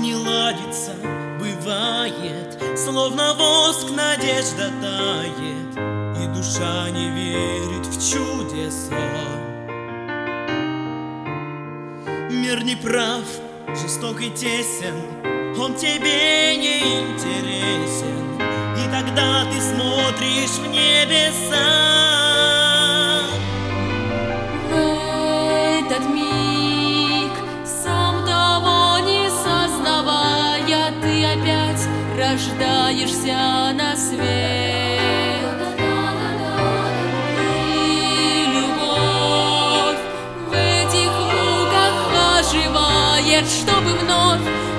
не ладится, бывает, словно воск надежда тает, и душа не верит в чудеса. Мир не прав, жесток и тесен, он тебе не интересен, и тогда ты смотришь в небеса. В этот миг, сам того не сознавая, ты опять рождаешься на свет. И любовь в этих муках оживает, чтобы вновь